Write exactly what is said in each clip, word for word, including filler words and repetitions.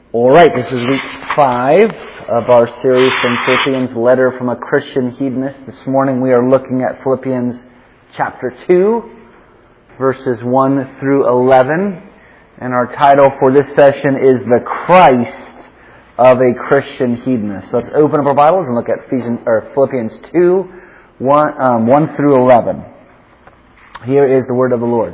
All right, this is week five of our series from Philippians, Letter from a Christian Hedonist. This morning we are looking at Philippians chapter two, verses one through eleven. And our title for this session is The Christ of a Christian Hedonist. So let's open up our Bibles and look at Ephesians, or Philippians two, one, um, one through eleven. Here is the word of the Lord.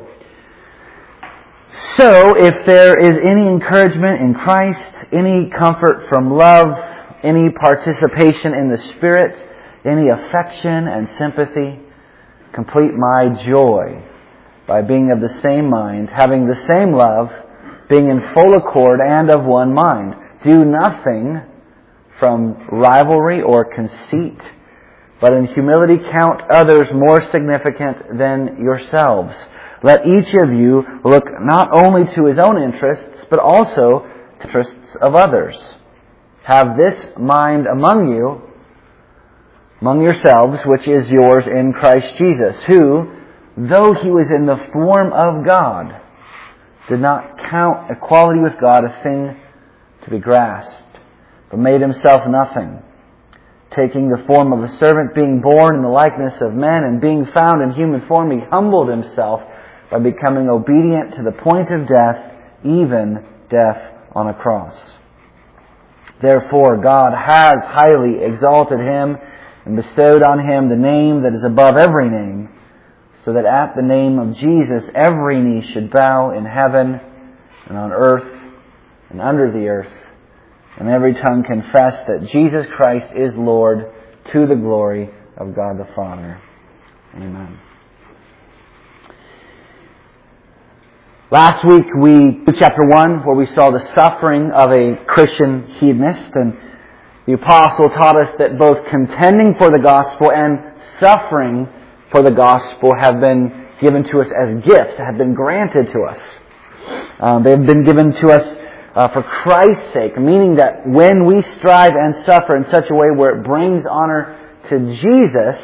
So, if there is any encouragement in Christ, any comfort from love, any participation in the Spirit, any affection and sympathy, complete my joy by being of the same mind, having the same love, being in full accord and of one mind. Do nothing from rivalry or conceit, but in humility count others more significant than yourselves. Let each of you look not only to his own interests, but also to the interests of others. Have this mind among you, among yourselves, which is yours in Christ Jesus, who, though he was in the form of God, did not count equality with God a thing to be grasped, but made himself nothing, taking the form of a servant, being born in the likeness of men, and being found in human form, he humbled himself by becoming obedient to the point of death, even death on a cross. Therefore, God has highly exalted him and bestowed on him the name that is above every name, so that at the name of Jesus every knee should bow in heaven and on earth and under the earth, and every tongue confess that Jesus Christ is Lord, to the glory of God the Father. Amen. Last week we, chapter one, where we saw the suffering of a Christian hedonist, and the apostle taught us that both contending for the gospel and suffering for the gospel have been given to us as gifts, have been granted to us. Um, they have been given to us uh, for Christ's sake, meaning that when we strive and suffer in such a way where it brings honor to Jesus,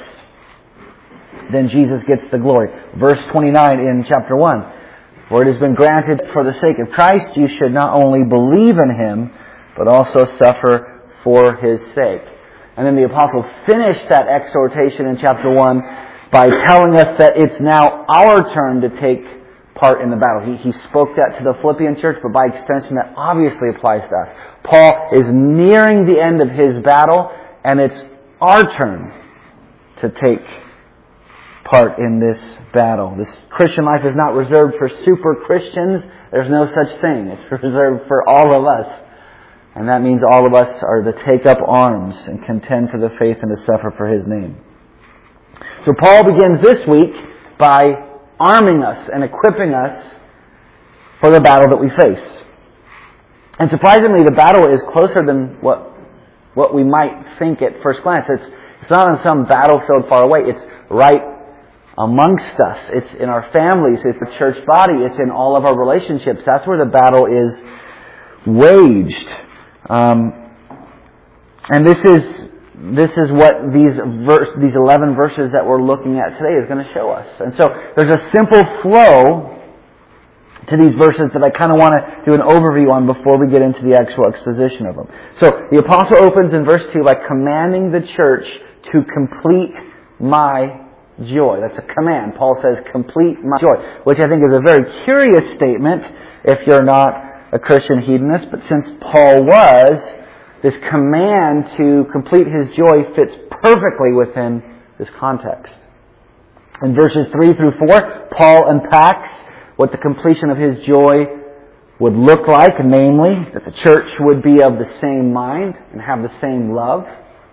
then Jesus gets the glory. Verse twenty-nine in chapter one. For it has been granted for the sake of Christ, you should not only believe in him, but also suffer for his sake. And then the apostle finished that exhortation in chapter one by telling us that it's now our turn to take part in the battle. He, he spoke that to the Philippian church, but by extension that obviously applies to us. Paul is nearing the end of his battle, and it's our turn to take part in this battle. This Christian life is not reserved for super Christians. There's no such thing. It's reserved for all of us. And that means all of us are to take up arms and contend for the faith and to suffer for his name. So Paul begins this week by arming us and equipping us for the battle that we face. And surprisingly, the battle is closer than what what we might think at first glance. It's, it's not on some battlefield far away. It's right amongst us. It's in our families. It's the church body. It's in all of our relationships. That's where the battle is waged. Um, and this is this is what these verse, these eleven verses that we're looking at today is going to show us. And so there's a simple flow to these verses that I kind of want to do an overview on before we get into the actual exposition of them. So the apostle opens in verse two by commanding the church to complete my joy. That's a command. Paul says, complete my joy, which I think is a very curious statement if you're not a Christian hedonist. But since Paul was, this command to complete his joy fits perfectly within this context. In verses three through four, Paul unpacks what the completion of his joy would look like, namely, that the church would be of the same mind and have the same love.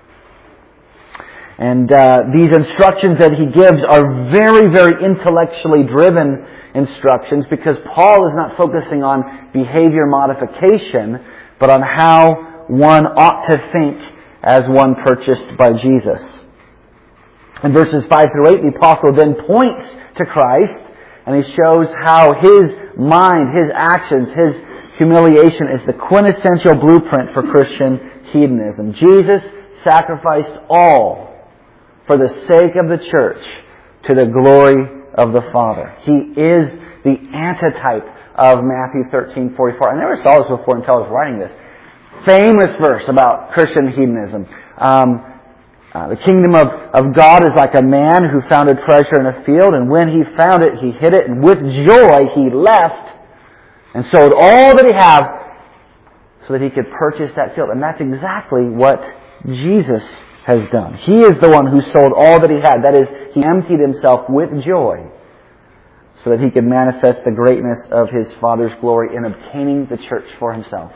And uh, these instructions that he gives are very, very intellectually driven instructions, because Paul is not focusing on behavior modification, but on how one ought to think as one purchased by Jesus. In verses five through eight, the apostle then points to Christ, and he shows how his mind, his actions, his humiliation is the quintessential blueprint for Christian hedonism. Jesus sacrificed all for the sake of the church, to the glory of the Father. He is the antitype of Matthew thirteen forty-four. I never saw this before until I was writing this. famous verse about Christian hedonism. Um, uh, the kingdom of, of God is like a man who found a treasure in a field, and when he found it, he hid it, and with joy he left and sold all that he had so that he could purchase that field. And that's exactly what Jesus has done. He is the one who sold all that he had. That is, he emptied himself with joy so that he could manifest the greatness of his Father's glory in obtaining the church for himself.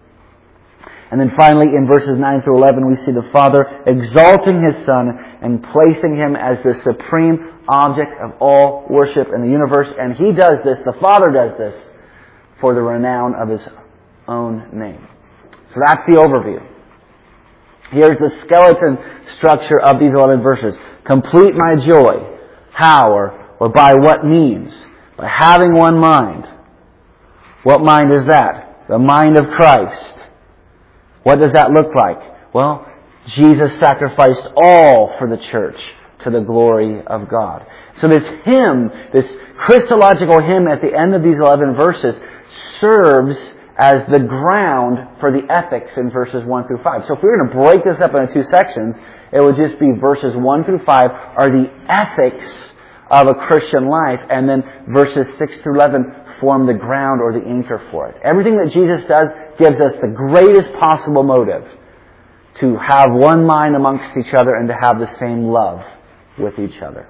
And then finally, in verses nine through eleven, we see the Father exalting His Son and placing Him as the supreme object of all worship in the universe. And He does this, the Father does this, for the renown of His own name. So that's the overview. Here's the skeleton structure of these eleven verses. Complete my joy. How or, or by what means? By having one mind. What mind is that? The mind of Christ. What does that look like? Well, Jesus sacrificed all for the church to the glory of God. So this hymn, this Christological hymn at the end of these eleven verses serves as the ground for the ethics in verses one through five. So if we were going to break this up into two sections, it would just be verses one through five are the ethics of a Christian life, and then verses six through eleven form the ground or the anchor for it. Everything that Jesus does gives us the greatest possible motive to have one mind amongst each other and to have the same love with each other.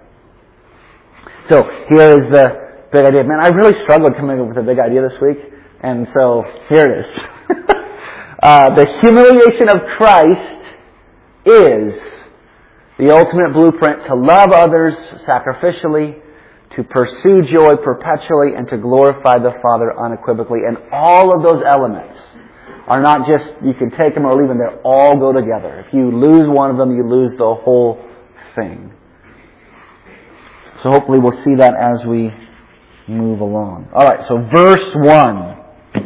So here is the big idea. Man, I really struggled coming up with a big idea this week, and so here it is. uh, the humiliation of Christ is the ultimate blueprint to love others sacrificially, to pursue joy perpetually, and to glorify the Father unequivocally. And all of those elements are not just, you can take them or leave them, they all go together. If you lose one of them, you lose the whole thing. So hopefully we'll see that as we move along. Alright, so verse one.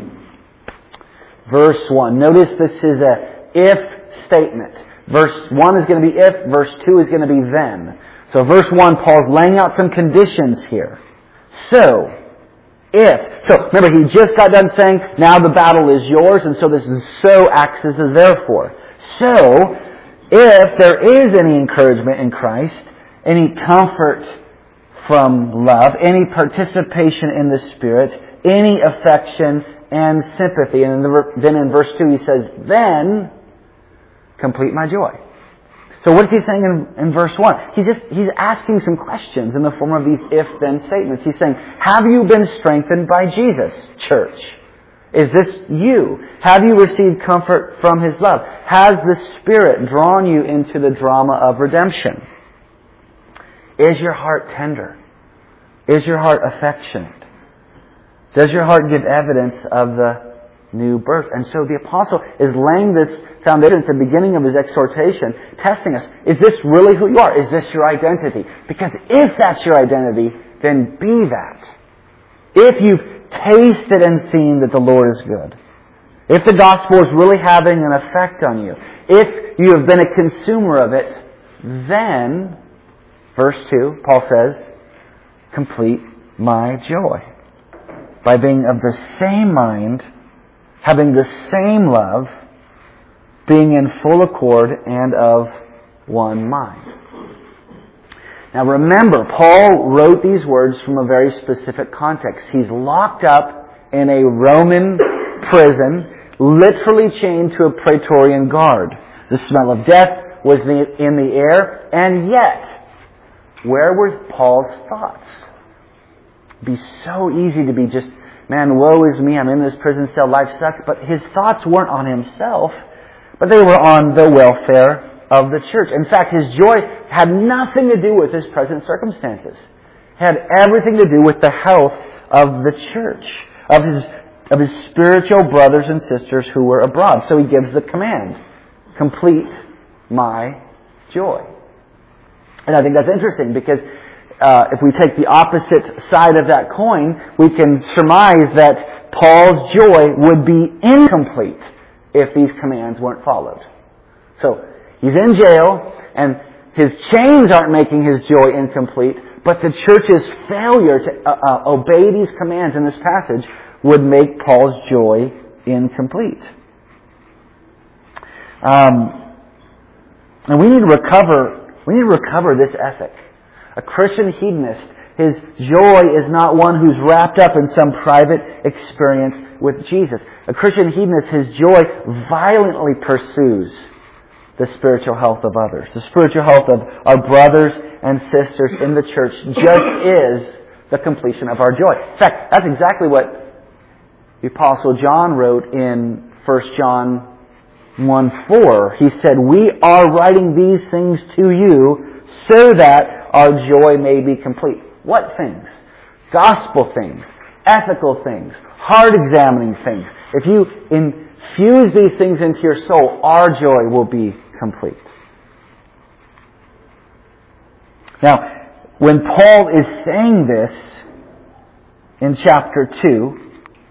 Verse one. Notice this is a if statement. Verse one is going to be if, verse two is going to be then. So verse one, Paul's laying out some conditions here. So, if. So, remember, he just got done saying, now the battle is yours, and so this is so acts as a therefore. So, if there is any encouragement in Christ, any comfort from love, any participation in the Spirit, any affection and sympathy, and then in verse two he says, then complete my joy. So what is he saying in, in verse one? He's just, he's asking some questions in the form of these if-then statements. He's saying, have you been strengthened by Jesus, church? Is this you? Have you received comfort from His love? Has the Spirit drawn you into the drama of redemption? Is your heart tender? Is your heart affectionate? Does your heart give evidence of the new birth? And so the apostle is laying this foundation at the beginning of his exhortation, testing us. Is this really who you are? Is this your identity? Because if that's your identity, then be that. If you've tasted and seen that the Lord is good, if the gospel is really having an effect on you, if you have been a consumer of it, then, verse two, Paul says, complete my joy. By being of the same mind, having the same love, being in full accord and of one mind. Now remember, Paul wrote these words from a very specific context. He's locked up in a Roman prison, literally chained to a Praetorian guard. The smell of death was in the air, and yet, where were Paul's thoughts? It'd be so easy to be just, man, woe is me, I'm in this prison cell, life sucks. But his thoughts weren't on himself, but they were on the welfare of the church. In fact, his joy had nothing to do with his present circumstances. It had everything to do with the health of the church, of his, of his spiritual brothers and sisters who were abroad. So he gives the command, complete my joy. And I think that's interesting because Uh, if we take the opposite side of that coin, we can surmise that Paul's joy would be incomplete if these commands weren't followed. So, he's in jail, and his chains aren't making his joy incomplete, but the church's failure to uh, uh, obey these commands in this passage would make Paul's joy incomplete. Um, and we need to recover, we need to recover this ethic. A Christian hedonist, his joy is not one who's wrapped up in some private experience with Jesus. A Christian hedonist, his joy violently pursues the spiritual health of others. The spiritual health of our brothers and sisters in the church just is the completion of our joy. In fact, that's exactly what the Apostle John wrote in First John one four. He said, "We are writing these things to you so that our joy may be complete." What things? Gospel things, ethical things, heart-examining things. If you infuse these things into your soul, our joy will be complete. Now, when Paul is saying this in chapter two,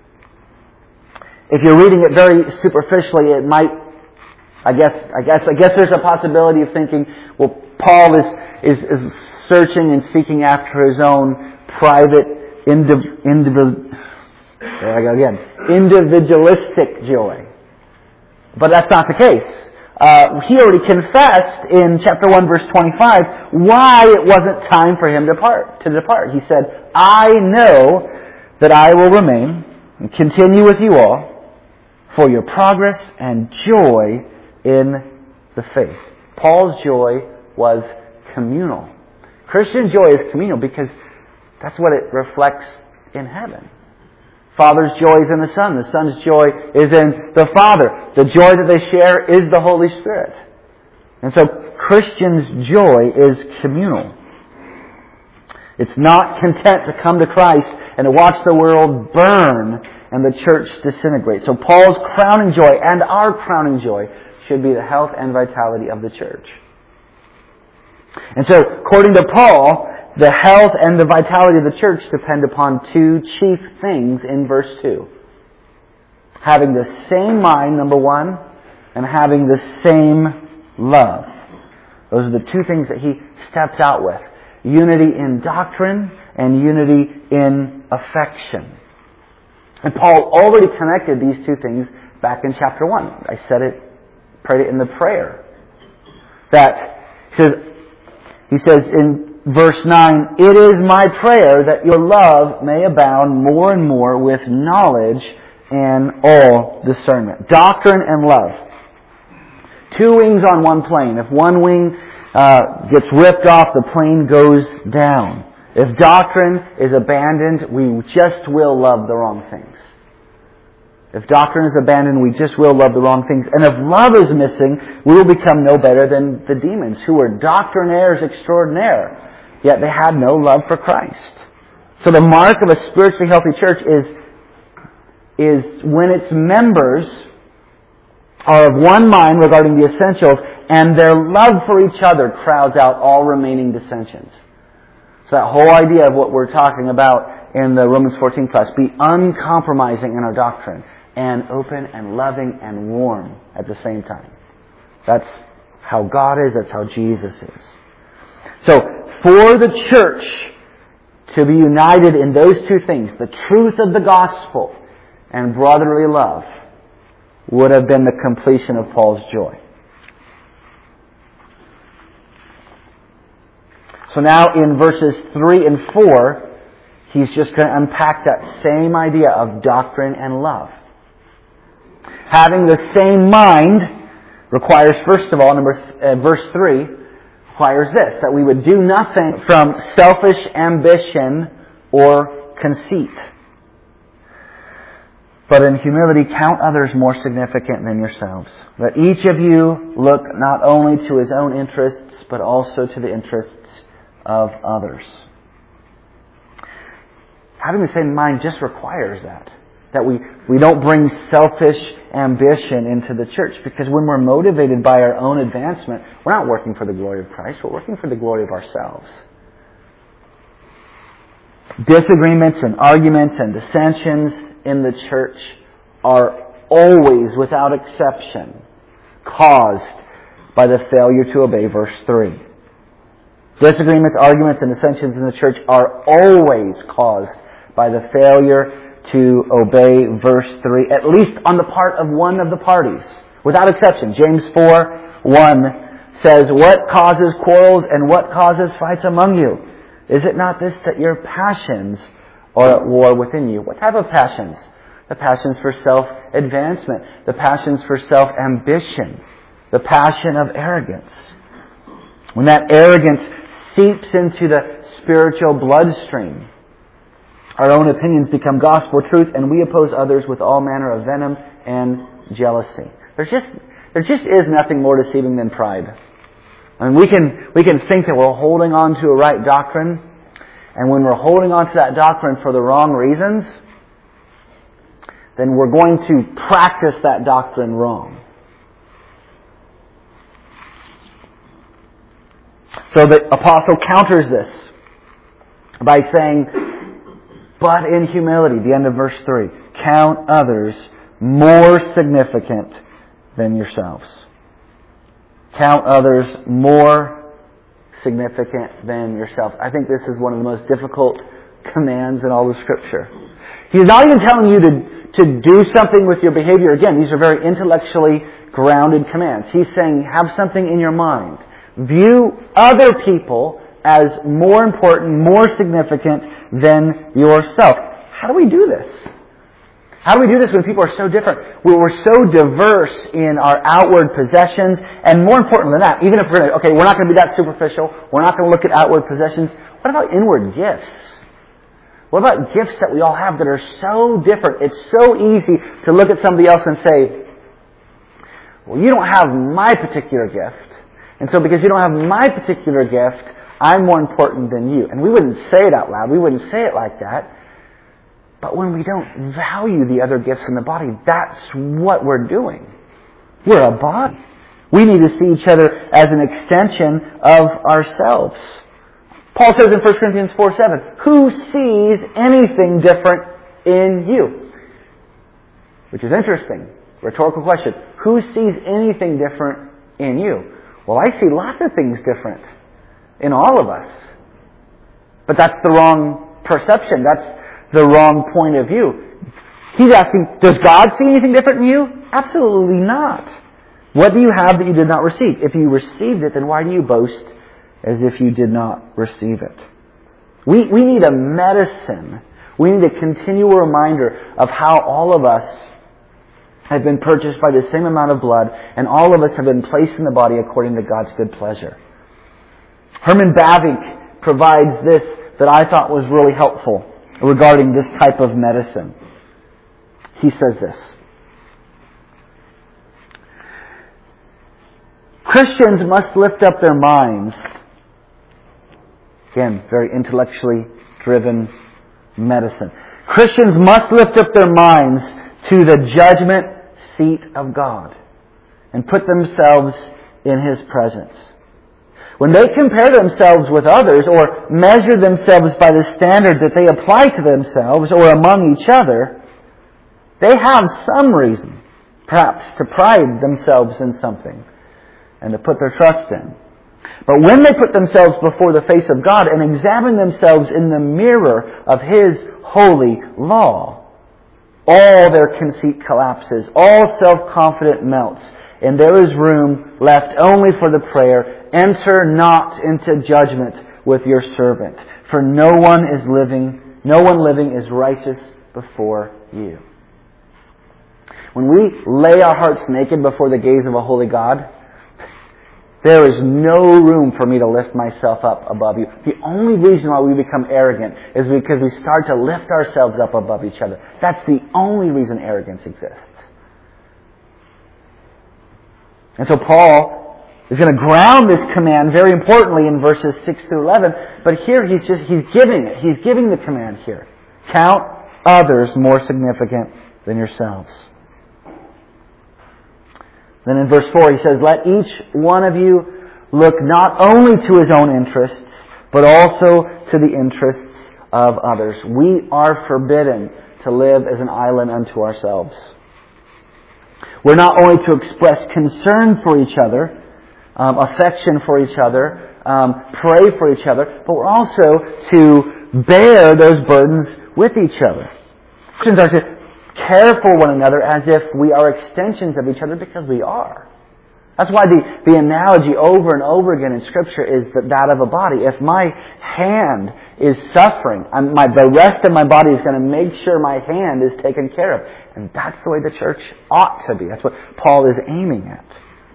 if you're reading it very superficially, it might, I guess, I guess, I guess there's a possibility of thinking, well, Paul is is, is searching and seeking after his own private, indiv- indiv- there I go again, individualistic joy. But that's not the case. Uh, he already confessed in chapter one, verse twenty-five, why it wasn't time for him to depart. To depart. He said, "I know that I will remain and continue with you all for your progress and joy in the faith." Paul's joy was communal. Christian joy is communal because that's what it reflects in heaven. Father's joy is in the Son. The Son's joy is in the Father. The joy that they share is the Holy Spirit. And so Christians' joy is communal. It's not content to come to Christ and to watch the world burn and the church disintegrate. So Paul's crowning joy and our crowning joy should be the health and vitality of the church. And so, according to Paul, the health and the vitality of the church depend upon two chief things in verse two. Having the same mind, number one, and having the same love. Those are the two things that he steps out with. Unity in doctrine and unity in affection. And Paul already connected these two things back in chapter one. I said it, prayed it in the prayer. That he says, he says in verse nine, "It is my prayer that your love may abound more and more with knowledge and all discernment." Doctrine and love. Two wings on one plane. If one wing uh, gets ripped off, the plane goes down. If doctrine is abandoned, we just will love the wrong things. If doctrine is abandoned, we just will love the wrong things. And if love is missing, we will become no better than the demons, who were doctrinaires extraordinaire, yet they had no love for Christ. So the mark of a spiritually healthy church is, is when its members are of one mind regarding the essentials, and their love for each other crowds out all remaining dissensions. So that whole idea of what we're talking about in the Romans fourteen class, be uncompromising in our doctrine, and open and loving and warm at the same time. That's how God is, that's how Jesus is. So, for the church to be united in those two things, the truth of the gospel and brotherly love, would have been the completion of Paul's joy. So now in verses three and four, he's just going to unpack that same idea of doctrine and love. Having the same mind requires, first of all, number uh, verse three, requires this, that we would do nothing from selfish ambition or conceit, but in humility count others more significant than yourselves. Let each of you look not only to his own interests, but also to the interests of others. Having the same mind just requires that. That we, we don't bring selfish ambition into the church. Because when we're motivated by our own advancement, we're not working for the glory of Christ. We're working for the glory of ourselves. Disagreements and arguments and dissensions in the church are always, without exception, caused by the failure to obey verse three. Disagreements, arguments, and dissensions in the church are always caused by the failure to obey verse three, at least on the part of one of the parties. Without exception. James four one says, "What causes quarrels and what causes fights among you? Is it not this, that your passions are at war within you?" What type of passions? The passions for self-advancement. The passions for self-ambition. The passion of arrogance. When that arrogance seeps into the spiritual bloodstream, our own opinions become gospel truth, and we oppose others with all manner of venom and jealousy. There's just, there just is nothing more deceiving than pride. I mean, we can, we can think that we're holding on to a right doctrine, and when we're holding on to that doctrine for the wrong reasons, then we're going to practice that doctrine wrong. So the apostle counters this by saying, "But in humility," the end of verse three, "count others more significant than yourselves." Count others more significant than yourselves. I think this is one of the most difficult commands in all of Scripture. He's not even telling you to, to do something with your behavior. Again, these are very intellectually grounded commands. He's saying, have something in your mind. View other people as more important, more significant than yourself. How do we do this? How do we do this when people are so different? We're so diverse in our outward possessions, and more important than that, even if we're going to, okay, we're not going to be that superficial, we're not going to look at outward possessions, what about inward gifts? What about gifts that we all have that are so different? It's so easy to look at somebody else and say, well, you don't have my particular gift, and so because you don't have my particular gift, I'm more important than you. And we wouldn't say it out loud, we wouldn't say it like that. But when we don't value the other gifts in the body, that's what we're doing. We're a body. We need to see each other as an extension of ourselves. Paul says in First Corinthians four seven, "Who sees anything different in you?" Which is interesting. Rhetorical question. Who sees anything different in you? Well, I see lots of things different in all of us. But that's the wrong perception. That's the wrong point of view. He's asking, does God see anything different in you? Absolutely not. What do you have that you did not receive? If you received it, then why do you boast as if you did not receive it? We, we need a medicine. We need a continual reminder of how all of us have been purchased by the same amount of blood, and all of us have been placed in the body according to God's good pleasure. Herman Bavinck provides this that I thought was really helpful regarding this type of medicine. He says this: Christians must lift up their minds. Again, very intellectually driven medicine. Christians must lift up their minds to the judgment seat of God and put themselves in His presence. When they compare themselves with others or measure themselves by the standard that they apply to themselves or among each other, they have some reason, perhaps, to pride themselves in something and to put their trust in. But when they put themselves before the face of God and examine themselves in the mirror of His holy law, all their conceit collapses, all self-confidence melts, and there is room left only for the prayer, "Enter not into judgment with your servant, for no one is living, no one living is righteous before you." When we lay our hearts naked before the gaze of a holy God, there is no room for me to lift myself up above you. The only reason why we become arrogant is because we start to lift ourselves up above each other. That's the only reason arrogance exists. And so Paul is going to ground this command very importantly in verses six through eleven. But here he's just, he's giving it. He's giving the command here. Count others more significant than yourselves. Then in verse four he says, "Let each one of you look not only to his own interests, but also to the interests of others." We are forbidden to live as an island unto ourselves. We're not only to express concern for each other, um, affection for each other, um, pray for each other, but we're also to bear those burdens with each other. Christians are to care for one another as if we are extensions of each other, because we are. That's why the, the analogy over and over again in Scripture is that, that of a body. If my hand is suffering, I'm, my, the rest of my body is going to make sure my hand is taken care of. And that's the way the church ought to be. That's what Paul is aiming at.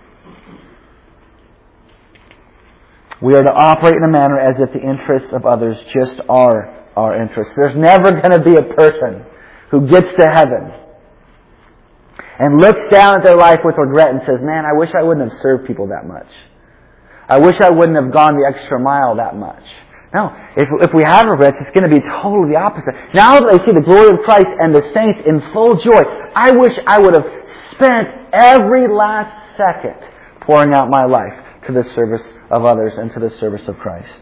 We are to operate in a manner as if the interests of others just are our interests. There's never going to be a person who gets to heaven and looks down at their life with regret and says, man, I wish I wouldn't have served people that much. I wish I wouldn't have gone the extra mile that much. No, if, if we have regrets, it's going to be totally the opposite. Now that I see the glory of Christ and the saints in full joy, I wish I would have spent every last second pouring out my life to the service of others and to the service of Christ.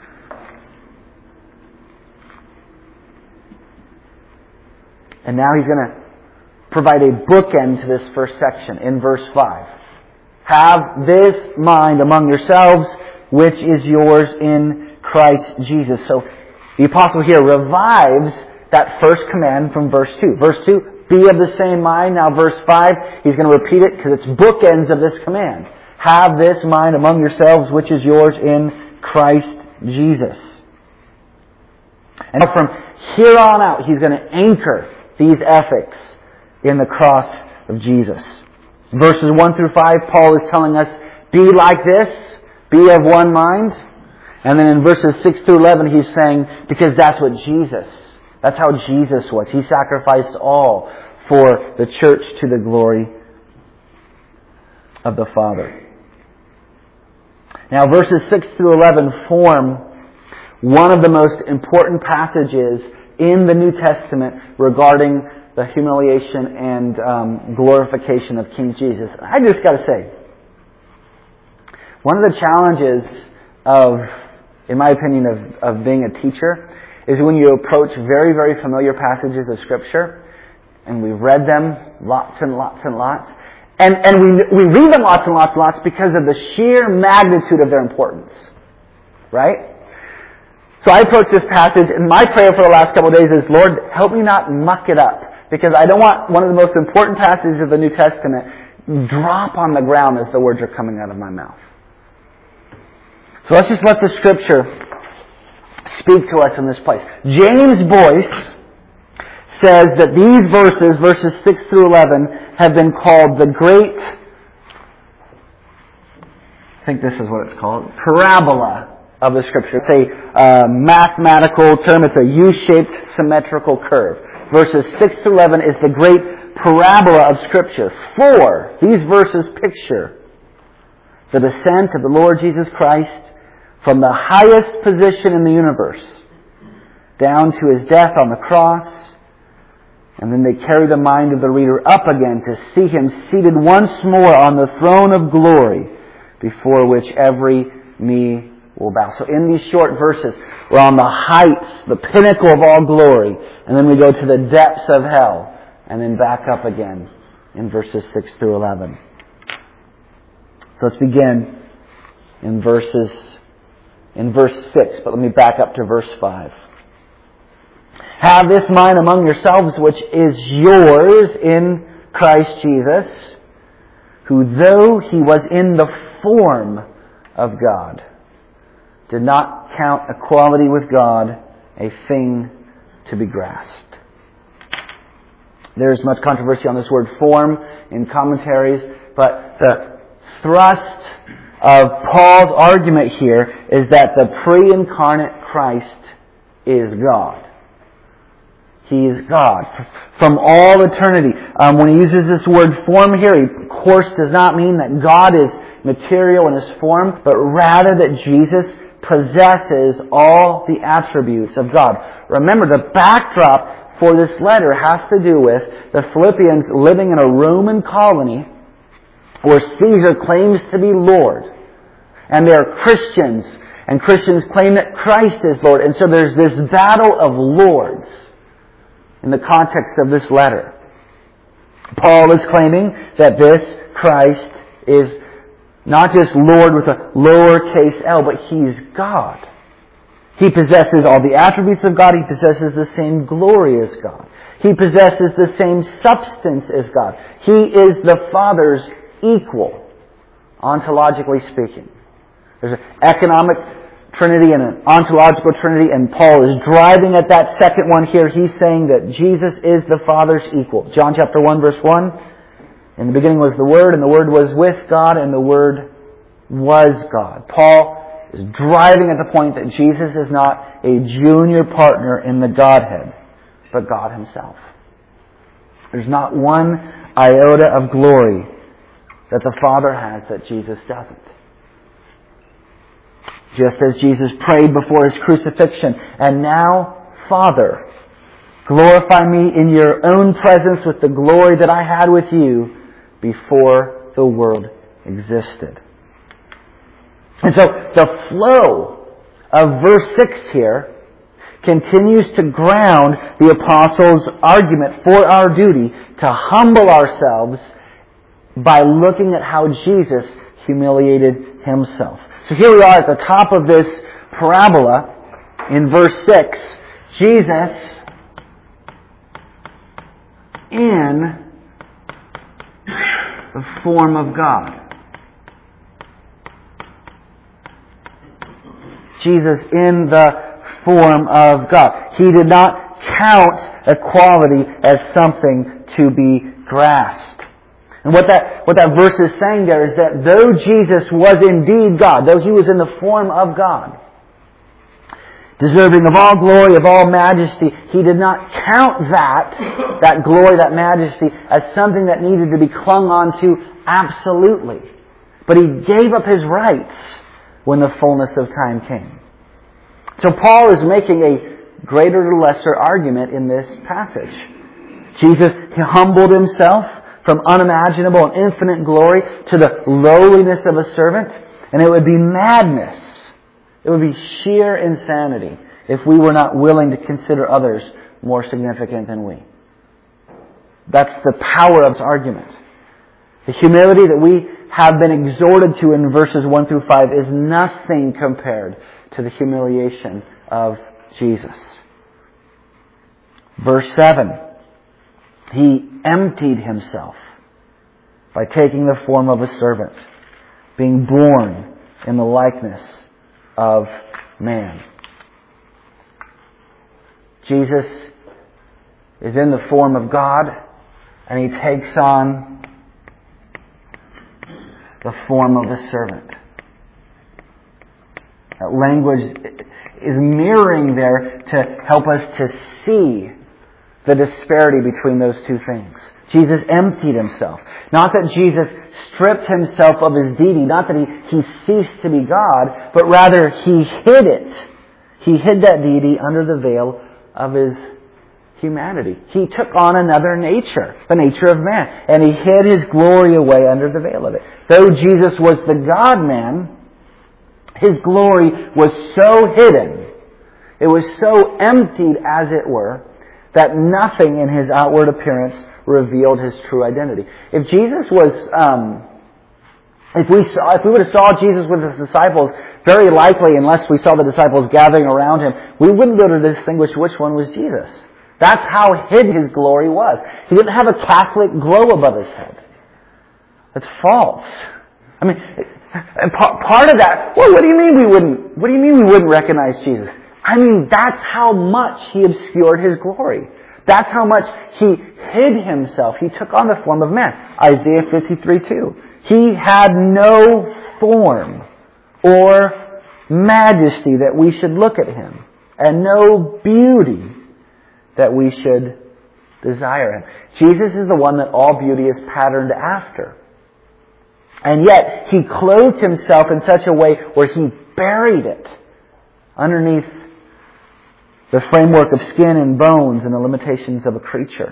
And now he's going to provide a bookend to this first section in verse five. Have this mind among yourselves, which is yours in Christ Jesus. So the apostle here revives that first command from verse two. Verse two, be of the same mind. Now verse five, he's going to repeat it because it's bookends of this command. Have this mind among yourselves, which is yours in Christ Jesus. And from here on out, he's going to anchor these ethics in the cross of Jesus. Verses one through five, Paul is telling us, be like this, be of one mind. And then in verses six through eleven, he's saying, because that's what Jesus, that's how Jesus was. He sacrificed all for the church to the glory of the Father. Now verses six through eleven form one of the most important passages in the New Testament regarding the humiliation and um, glorification of King Jesus. I just got to say, one of the challenges of, in my opinion, of, of being a teacher is when you approach very, very familiar passages of Scripture, and we've read them lots and lots and lots, and, and we, we read them lots and lots and lots because of the sheer magnitude of their importance. Right? So I approach this passage, and my prayer for the last couple of days is, Lord, help me not muck it up. Because I don't want one of the most important passages of the New Testament drop on the ground as the words are coming out of my mouth. So let's just let the Scripture speak to us in this place. James Boyce says that these verses, verses six through eleven, have been called the great, I think this is what it's called, parabola of the Scripture. It's a uh, mathematical term. It's a U-shaped symmetrical curve. Verses six through eleven is the great parabola of Scripture. For these verses picture the descent of the Lord Jesus Christ from the highest position in the universe down to His death on the cross, and then they carry the mind of the reader up again to see Him seated once more on the throne of glory before which every knee will bow. So in these short verses, we're on the heights, the pinnacle of all glory, and then we go to the depths of hell, and then back up again in verses six through eleven. So let's begin in verses, in verse six, but let me back up to verse five. Have this mind among yourselves, which is yours in Christ Jesus, who though He was in the form of God, did not count equality with God a thing to be grasped. There is much controversy on this word form in commentaries, but the thrust of Paul's argument here is that the pre-incarnate Christ is God. He is God from all eternity. Um, when he uses this word form here, he of course does not mean that God is material in His form, but rather that Jesus possesses all the attributes of God. Remember, the backdrop for this letter has to do with the Philippians living in a Roman colony where Caesar claims to be Lord. And they're Christians, and Christians claim that Christ is Lord. And so there's this battle of lords in the context of this letter. Paul is claiming that this Christ is not just Lord with a lowercase l, but He's God. He possesses all the attributes of God. He possesses the same glory as God. He possesses the same substance as God. He is the Father's equal, ontologically speaking. There's an economic Trinity and an ontological Trinity, and Paul is driving at that second one here. He's saying that Jesus is the Father's equal. John chapter one, verse one. In the beginning was the Word, and the Word was with God, and the Word was God. Paul is driving at the point that Jesus is not a junior partner in the Godhead, but God Himself. There's not one iota of glory that the Father has that Jesus doesn't. Just as Jesus prayed before His crucifixion, and now, Father, glorify me in your own presence with the glory that I had with you before the world existed. And so the flow of verse six here continues to ground the apostle's argument for our duty to humble ourselves by looking at how Jesus humiliated Himself. So here we are at the top of this parabola in verse six. Jesus in the form of God. Jesus in the form of God. He did not count equality as something to be grasped. And what that, what that verse is saying there is that though Jesus was indeed God, though He was in the form of God, deserving of all glory, of all majesty, He did not count that, that glory, that majesty, as something that needed to be clung on to absolutely. But He gave up His rights when the fullness of time came. So Paul is making a greater to lesser argument in this passage. Jesus He humbled Himself from unimaginable and infinite glory to the lowliness of a servant, and it would be madness. It would be sheer insanity if we were not willing to consider others more significant than we. That's the power of this argument. The humility that we have been exhorted to in verses one through five is nothing compared to the humiliation of Jesus. Verse seven. He emptied Himself by taking the form of a servant, being born in the likeness of man. Jesus is in the form of God, and He takes on the form of a servant. That language is mirroring there to help us to see the disparity between those two things. Jesus emptied Himself. Not that Jesus stripped Himself of His deity, not that He, he ceased to be God, but rather He hid it. He hid that deity under the veil of His humanity. He took on another nature, the nature of man, and He hid His glory away under the veil of it. Though Jesus was the God-man, His glory was so hidden, it was so emptied, as it were, that nothing in His outward appearance revealed His true identity. If Jesus was, um, if we saw, if we would have saw Jesus with His disciples, very likely, unless we saw the disciples gathering around Him, we wouldn't be able to distinguish which one was Jesus. That's how hid His glory was. He didn't have a Catholic glow above His head. That's false. I mean, and part of that, well, what do you mean we wouldn't, what do you mean we wouldn't recognize Jesus? I mean, that's how much He obscured His glory. That's how much He hid Himself. He took on the form of man. Isaiah fifty-three two. He had no form or majesty that we should look at Him, and no beauty that we should desire Him. Jesus is the one that all beauty is patterned after. And yet, He clothed Himself in such a way where He buried it underneath the framework of skin and bones and the limitations of a creature.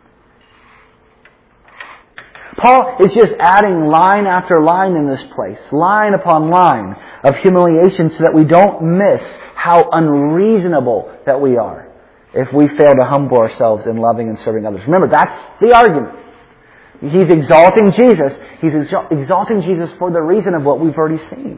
Paul is just adding line after line in this place, line upon line of humiliation, so that we don't miss how unreasonable that we are if we fail to humble ourselves in loving and serving others. Remember, that's the argument. He's exalting Jesus. He's exalting Jesus for the reason of what we've already seen.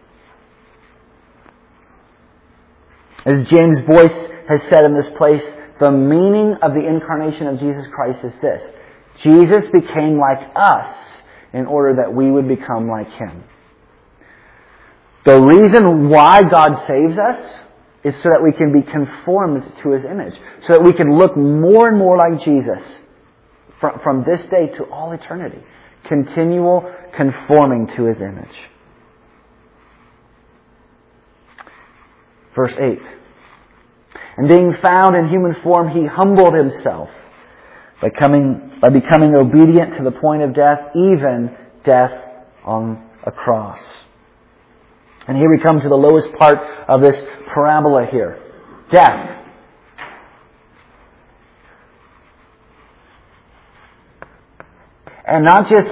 As James Boyce has said in this place, The meaning of the incarnation of Jesus Christ is this: Jesus became like us in order that we would become like Him. The reason why God saves us is so that we can be conformed to His image, so that we can look more and more like Jesus from, from this day to all eternity. Continual conforming to His image. Verse eight. And being found in human form, He humbled Himself by, coming, by becoming obedient to the point of death, even death on a cross. And here we come to the lowest part of this parabola here. Death. And not just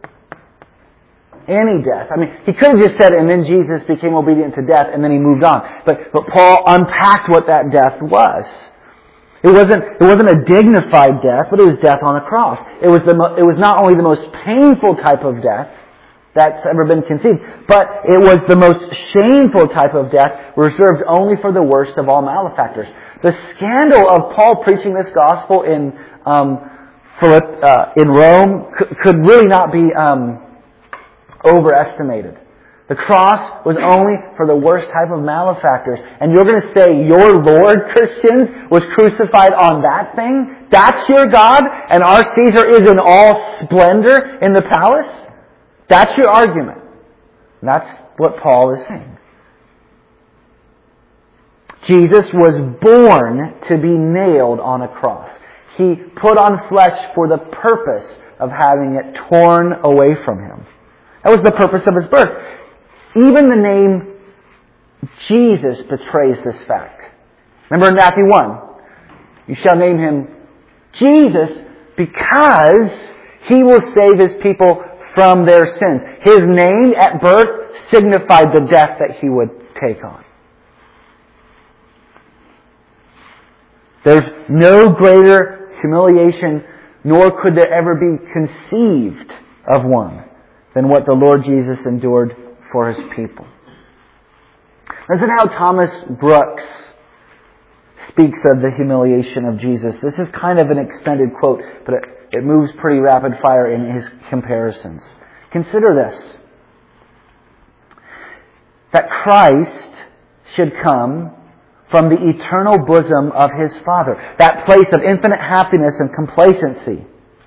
any death. I mean, he could have just said, and then Jesus became obedient to death, and then He moved on. But, but Paul unpacked what that death was. It wasn't, it wasn't a dignified death, but it was death on a cross. It was the, it was not only the most painful type of death that's ever been conceived, but it was the most shameful type of death reserved only for the worst of all malefactors. The scandal of Paul preaching this gospel in, um, Philipp, uh, in Rome could, could really not be, um, overestimated. The cross was only for the worst type of malefactors. And you're going to say your Lord, Christians, was crucified on that thing? That's your God? And our Caesar is in all splendor in the palace? That's your argument. And that's what Paul is saying. Jesus was born to be nailed on a cross. He put on flesh for the purpose of having it torn away from Him. That was the purpose of His birth. Even the name Jesus betrays this fact. Remember in Matthew one, you shall name Him Jesus because He will save His people from their sins. His name at birth signified the death that He would take on. There's no greater humiliation, nor could there ever be conceived of one, than what the Lord Jesus endured for His people. Listen how Thomas Brooks speaks of the humiliation of Jesus. This is kind of an extended quote, but it, it moves pretty rapid fire in his comparisons. Consider this: that Christ should come from the eternal bosom of His Father, that place of infinite happiness and complacency,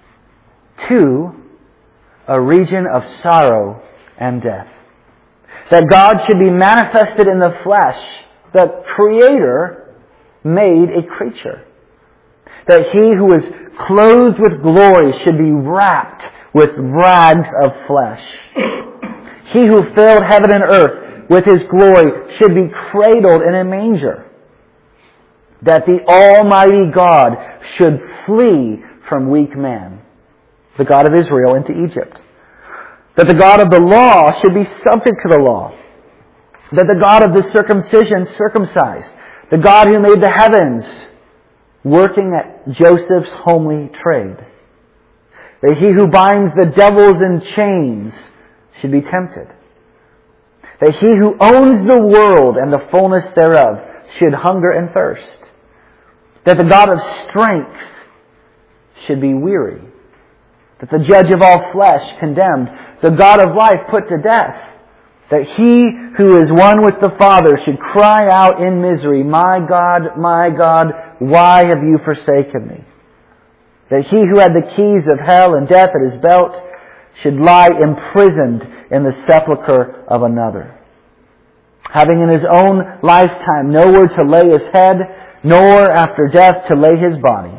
to a region of sorrow and death. That God should be manifested in the flesh. The Creator made a creature. That He who is clothed with glory should be wrapped with rags of flesh. He who filled heaven and earth with His glory should be cradled in a manger. That the Almighty God should flee from weak man, the God of Israel, into Egypt. That the God of the law should be subject to the law. That the God of the circumcision circumcised. The God who made the heavens working at Joseph's homely trade. That He who binds the devils in chains should be tempted. That He who owns the world and the fullness thereof should hunger and thirst. That the God of strength should be weary. That the judge of all flesh condemned, the God of life put to death. That He who is one with the Father should cry out in misery, My God, my God, why have you forsaken me? That He who had the keys of hell and death at His belt should lie imprisoned in the sepulchre of another, having in His own lifetime nowhere to lay His head, nor after death to lay His body.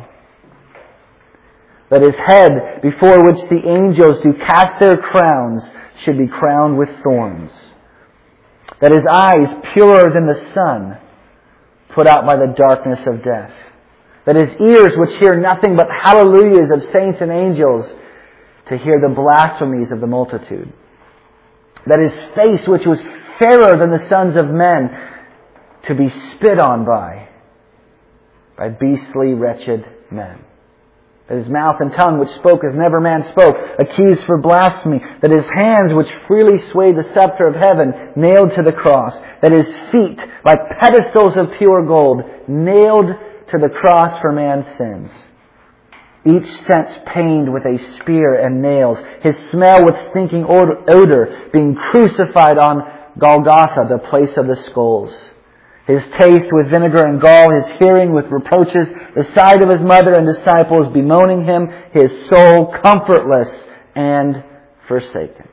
That His head, before which the angels do cast their crowns, should be crowned with thorns. That His eyes, purer than the sun, put out by the darkness of death. That His ears, which hear nothing but hallelujahs of saints and angels, to hear the blasphemies of the multitude. That His face, which was fairer than the sons of men, to be spit on by, by beastly, wretched men. That His mouth and tongue, which spoke as never man spoke, accused for blasphemy. That His hands, which freely swayed the scepter of heaven, nailed to the cross. That His feet, like pedestals of pure gold, nailed to the cross for man's sins. Each sense pained with a spear and nails, his smell with stinking odor, being crucified on Golgotha, the place of the skulls. His taste with vinegar and gall, his hearing with reproaches, the sight of his mother and disciples bemoaning him, his soul comfortless and forsaken.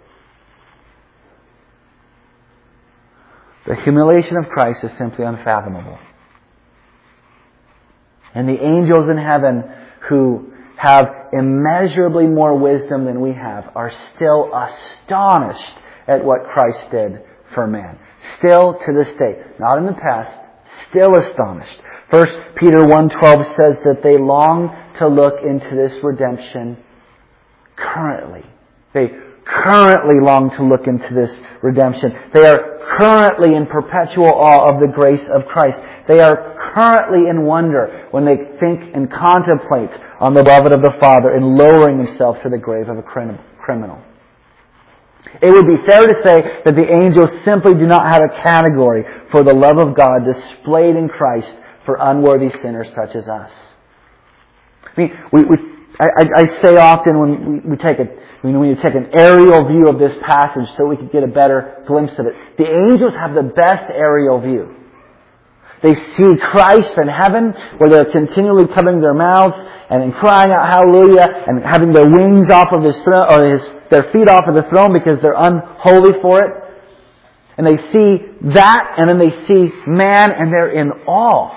The humiliation of Christ is simply unfathomable. And the angels in heaven who have immeasurably more wisdom than we have are still astonished at what Christ did for man. Still to this day, not in the past, still astonished. First Peter one twelve says that they long to look into this redemption currently. They currently long to look into this redemption. They are currently in perpetual awe of the grace of Christ. They are currently in wonder when they think and contemplate on the beloved of the Father in lowering himself to the grave of a criminal. It would be fair to say that the angels simply do not have a category for the love of God displayed in Christ for unworthy sinners such as us. I mean, we, we I, I say often when we, we take a when we take an aerial view of this passage so we can get a better glimpse of it. The angels have the best aerial view. They see Christ in heaven, where they're continually covering their mouths and then crying out hallelujah and having their wings off of his throne, or his, their feet off of the throne because they're unholy for it. And they see that, and then they see man, and they're in awe.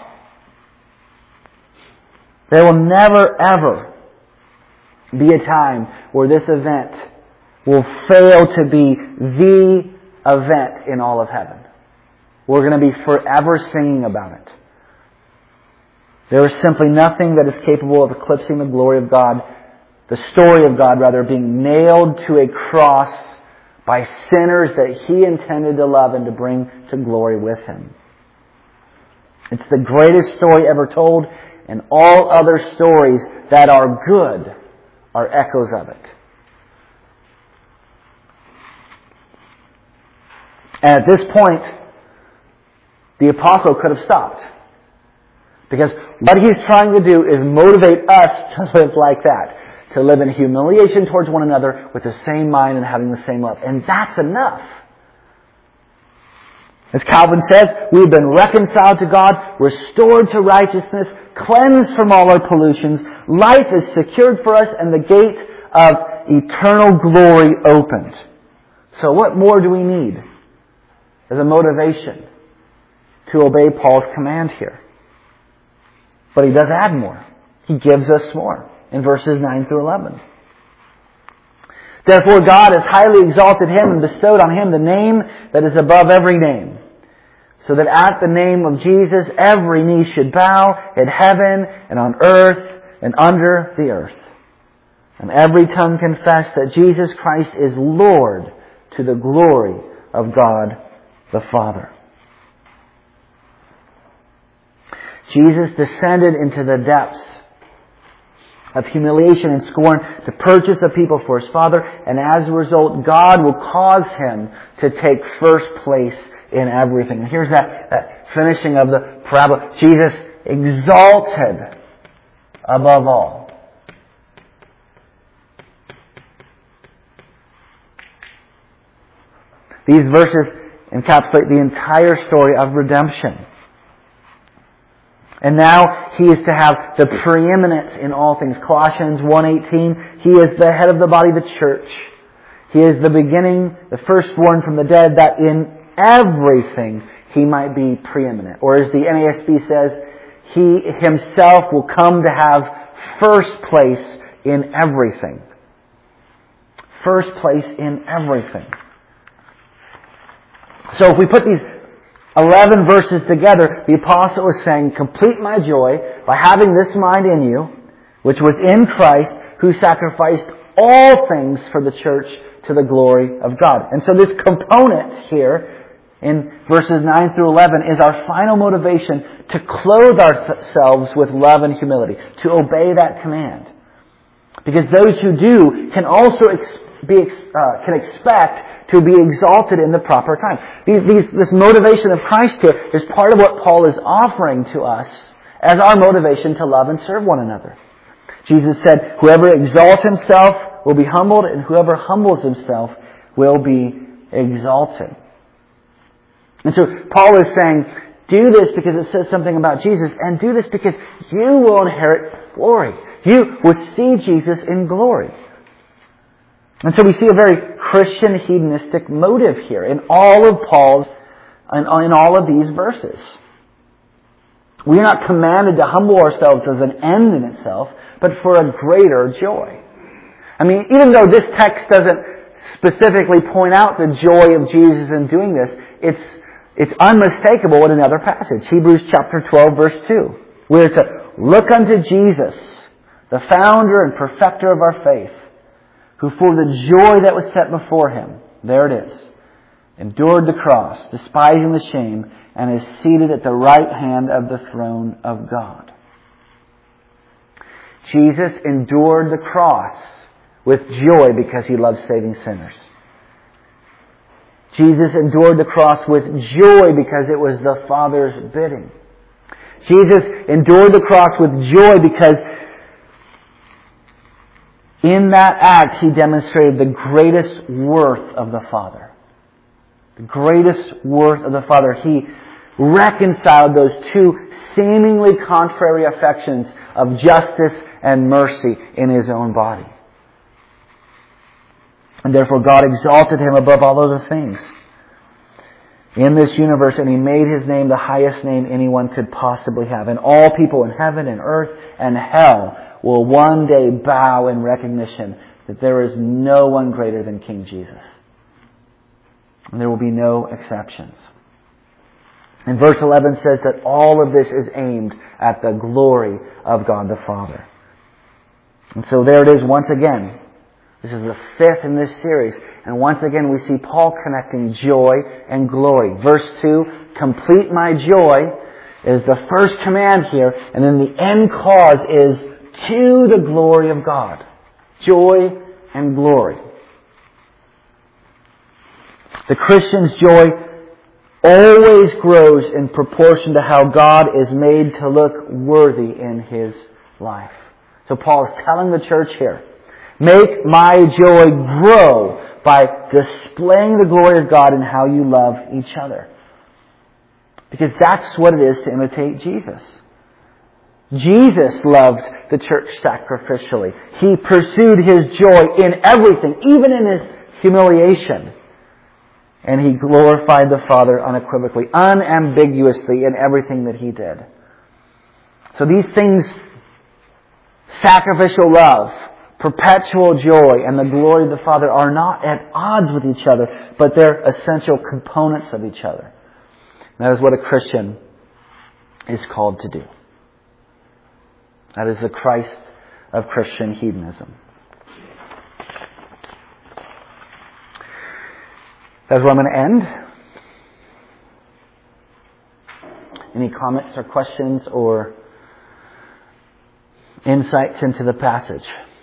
There will never ever be a time where this event will fail to be the event in all of heaven. We're going to be forever singing about it. There is simply nothing that is capable of eclipsing the glory of God, the story of God, rather, being nailed to a cross by sinners that He intended to love and to bring to glory with Him. It's the greatest story ever told, and all other stories that are good are echoes of it. And at this point, the apostle could have stopped. Because what he's trying to do is motivate us to live like that. To live in humiliation towards one another with the same mind and having the same love. And that's enough. As Calvin says, we've been reconciled to God, restored to righteousness, cleansed from all our pollutions. Life is secured for us and the gate of eternal glory opened. So what more do we need as a motivation to obey Paul's command here? But he does add more. He gives us more in verses nine through eleven. Therefore God has highly exalted him and bestowed on him the name that is above every name, so that at the name of Jesus every knee should bow in heaven and on earth and under the earth, and every tongue confess that Jesus Christ is Lord, to the glory of God the Father. Jesus descended into the depths of humiliation and scorn to purchase a people for His Father, and as a result, God will cause Him to take first place in everything. And here's that, that finishing of the parabola. Jesus exalted above all. These verses encapsulate the entire story of redemption. And now He is to have the preeminence in all things. Colossians one eighteen, He is the head of the body, the church. He is the beginning, the firstborn from the dead, that in everything He might be preeminent. Or as the N A S B says, He Himself will come to have first place in everything. First place in everything. So if we put these eleven verses together, the apostle is saying, complete my joy by having this mind in you, which was in Christ, who sacrificed all things for the church to the glory of God. And so this component here in verses nine through eleven is our final motivation to clothe ourselves with love and humility, to obey that command. Because those who do can also ex- be uh, can expect to be exalted in the proper time. These, these, this motivation of Christ here is part of what Paul is offering to us as our motivation to love and serve one another. Jesus said, whoever exalts himself will be humbled, and whoever humbles himself will be exalted. And so Paul is saying, do this because it says something about Jesus, and do this because you will inherit glory. You will see Jesus in glory. And so we see a very Christian hedonistic motive here in all of Paul's, in, in all of these verses. We are not commanded to humble ourselves as an end in itself, but for a greater joy. I mean, even though this text doesn't specifically point out the joy of Jesus in doing this, it's it's unmistakable in another passage. Hebrews chapter twelve, verse two. We're to look unto Jesus, the founder and perfecter of our faith, who for the joy that was set before him, there it is, endured the cross, despising the shame, and is seated at the right hand of the throne of God. Jesus endured the cross with joy because he loves saving sinners. Jesus endured the cross with joy because it was the Father's bidding. Jesus endured the cross with joy because in that act he demonstrated the greatest worth of the Father. The greatest worth of the Father. He reconciled those two seemingly contrary affections of justice and mercy in his own body. And therefore God exalted him above all other things in this universe, and he made his name the highest name anyone could possibly have. And all people in heaven and earth and hell will one day bow in recognition that there is no one greater than King Jesus. And there will be no exceptions. And verse eleven says that all of this is aimed at the glory of God the Father. And so there it is once again. This is the fifth in this series. And once again we see Paul connecting joy and glory. Verse two, complete my joy, is the first command here. And then the end clause is to the glory of God. Joy and glory. The Christian's joy always grows in proportion to how God is made to look worthy in his life. So Paul is telling the church here, make my joy grow by displaying the glory of God in how you love each other. Because that's what it is to imitate Jesus. Jesus loved the church sacrificially. He pursued his joy in everything, even in his humiliation. And he glorified the Father unequivocally, unambiguously in everything that he did. So these things, sacrificial love, perpetual joy, and the glory of the Father are not at odds with each other, but they're essential components of each other. And that is what a Christian is called to do. That is the Christ of Christian hedonism. That's where I'm going to end. Any comments or questions or insights into the passage?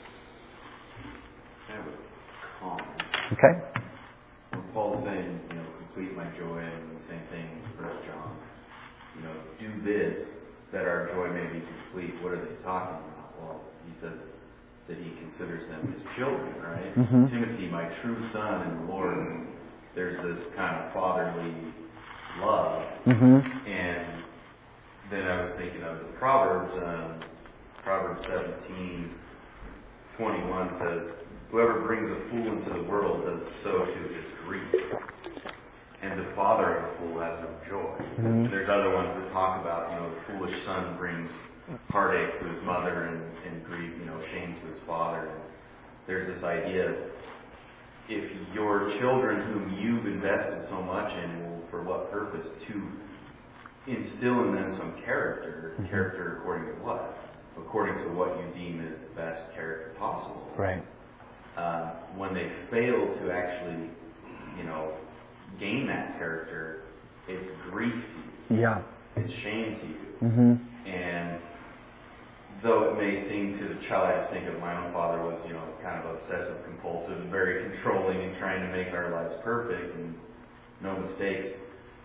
I have a comment. Okay. When Paul's saying, you know, complete my joy, and the same thing in First John, you know, do this that our joy may be complete. What are they talking about? Well, he says that he considers them his children, right? Mm-hmm. Timothy, my true son in the Lord. There's this kind of fatherly love. Mm-hmm. And then I was thinking of the Proverbs. Um, Proverbs seventeen twenty-one says, whoever brings a fool into the world does so to his grief. And the father of a fool has no joy. Mm-hmm. And there's other ones that talk about, you know, the foolish son brings heartache to his mother and, and grief, you know, shame to his father. And there's this idea, if your children whom you've invested so much in, well, for what purpose? To instill in them some character. Mm-hmm. Character according to what? According to what you deem is the best character possible. Right. Uh, when they fail to actually, you know, gain that character, it's grief to you. Yeah. It's shame to you. Mm-hmm. And though it may seem to the child, I just think of my own father was, you know, kind of obsessive compulsive and very controlling and trying to make our lives perfect and no mistakes.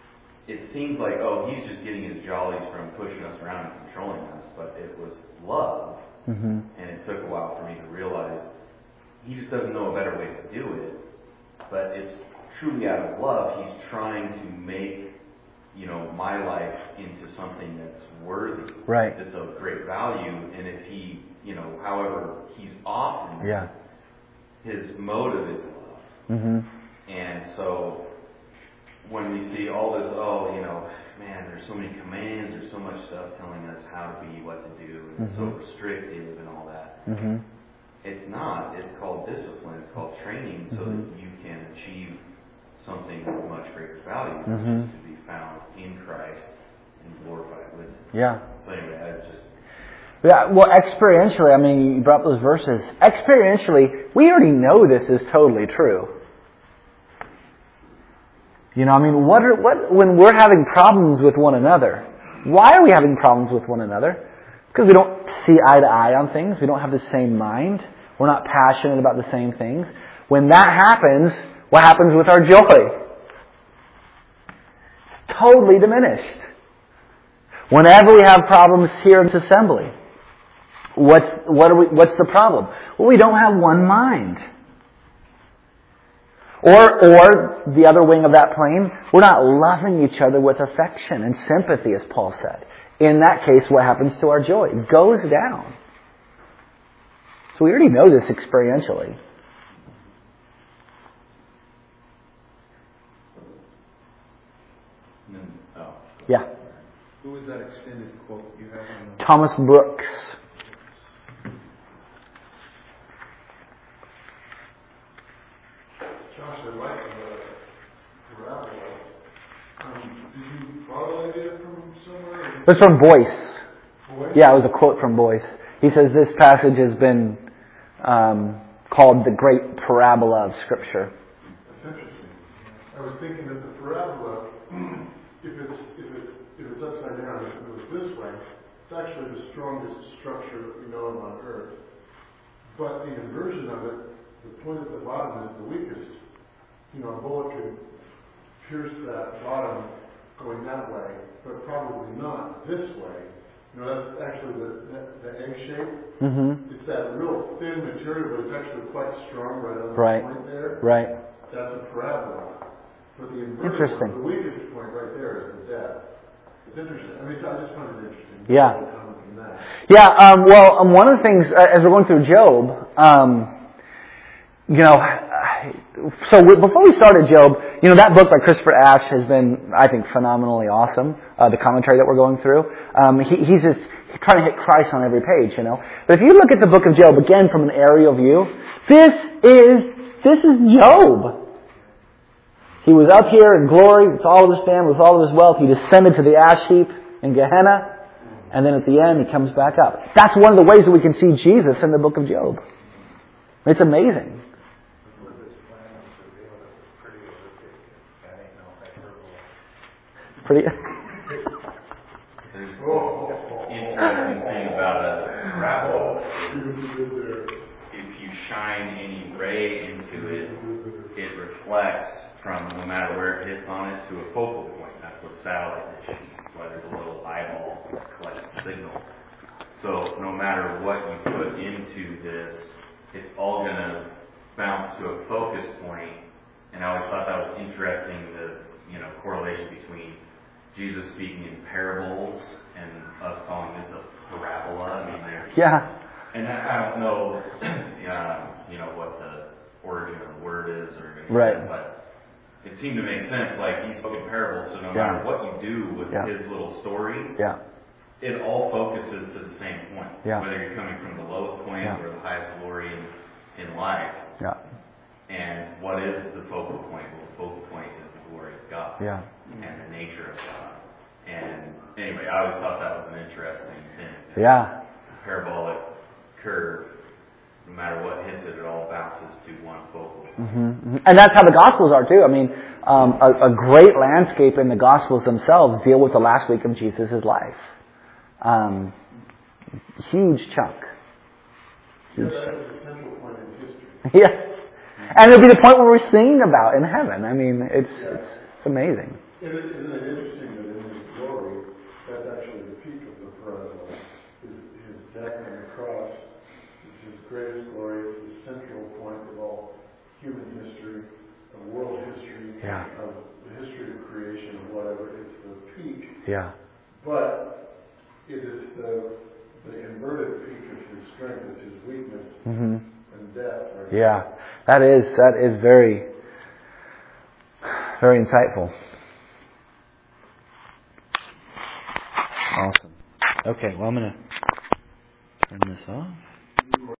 it seemed like, oh, he's just getting his jollies from pushing us around and controlling us, but it was love. Mm-hmm. And it took a while for me to realize he just doesn't know a better way to do it, but it's truly out of love. He's trying to make, you know, my life into something that's worthy, right? That's of great value. And if he, you know, however he's off in yeah. that, his motive is love. Mm-hmm. And so when we see all this, oh, you know, man, there's so many commands, there's so much stuff telling us how to be, what to do, and mm-hmm. it's so restrictive and all that. Mm-hmm. It's not. It's called discipline. It's called training, so mm-hmm. that you can achieve something of much greater value, which mm-hmm. is to be found in Christ and glorified with Him. Yeah. So anyway, I just. Yeah. Well, experientially, I mean, you brought up those verses. Experientially, we already know this is totally true. You know, I mean, what are what when we're having problems with one another? Why are we having problems with one another? Because we don't see eye to eye on things. We don't have the same mind. We're not passionate about the same things. When that happens, what happens with our joy? It's totally diminished. Whenever we have problems here in this assembly, what's what are we? What's the problem? Well, we don't have one mind. Or, or the other wing of that plane, we're not loving each other with affection and sympathy, as Paul said. In that case, what happens to our joy? It goes down. So we already know this experientially. Oh. Yeah. Who was that extended quote you have on the... Thomas Brooks. Josh, I like the parabola. Um, did you borrow that idea from somewhere? It was from Boyce. Boyce? Yeah, it was a quote from Boyce. He says this passage has been um, called the great parabola of Scripture. That's interesting. I was thinking that the parabola, if it's if it's if it's upside down, if it was this way, it's actually the strongest structure that we know of on Earth. But the inversion of it, the point at the bottom is the weakest. You know, a bullet could pierce that bottom going that way, but probably not this way. You know, that's actually the, the, the egg shape. Mm-hmm. It's that real thin material, but it's actually quite strong right on the right. point there. Right. That's a parabola. But the inversion, interesting. The weakest point right there is the depth. It's interesting. I mean, I just find it interesting. Yeah. Yeah. Um, well, um, one of the things uh, as we're going through Job, um, you know, so we, before we started Job, you know, that book by Christopher Ashe has been, I think, phenomenally awesome. Uh, the commentary that we're going through, um, he, he's just trying to hit Christ on every page, you know. But if you look at the book of Job again from an aerial view, this is this is Job. He was up here in glory with all of his family, with all of his wealth. He descended to the ash heap in Gehenna, and then at the end he comes back up. That's one of the ways that we can see Jesus in the book of Job. It's amazing. Pretty. There's an interesting thing about a parabola is if you shine any ray into it, it reflects from no matter where it hits on it to a focal point. That's what satellite dishes, whether the little eyeball collects the signal. So no matter what you put into this, it's all going to bounce to a focus point. And I always thought that was interesting, the you know correlation between Jesus speaking in parables and us calling this a parabola. I mean, there's, yeah. And I don't know, uh, you know, what the origin of the word is or anything, right. But it seemed to make sense. Like he spoke in parables, so no yeah. matter what you do with yeah. his little story, yeah. it all focuses to the same point. Yeah. Whether you're coming from the lowest point yeah. or the highest glory in, in life. Yeah. And what is the focal point? Well, the focal point is the glory of God. Yeah. And the nature of God. And anyway, I always thought that was an interesting thing. Yeah. The parabolic curve, no matter what hits it, it all bounces to one focal point. Mm-hmm. And that's how the Gospels are too. I mean, um, a, a great landscape in the Gospels themselves deal with the last week of Jesus' life. Um, huge chunk. Huge yeah, that chunk. is the central point in history. Yeah. And it'll be the point where we're singing about in heaven. I mean, it's it's, it's amazing. Isn't it, isn't it interesting that in his glory, that's actually the peak of the parabole. His, his death on the cross is his greatest glory. It's the central point of all human history, of world history, Yeah. of the history of creation, of whatever. It's the peak. Yeah. But it is the the inverted peak of his strength. It's his weakness Mm-hmm. and death. Right? Yeah. That is, that is very, very insightful. Awesome. Okay, well I'm going to turn this off.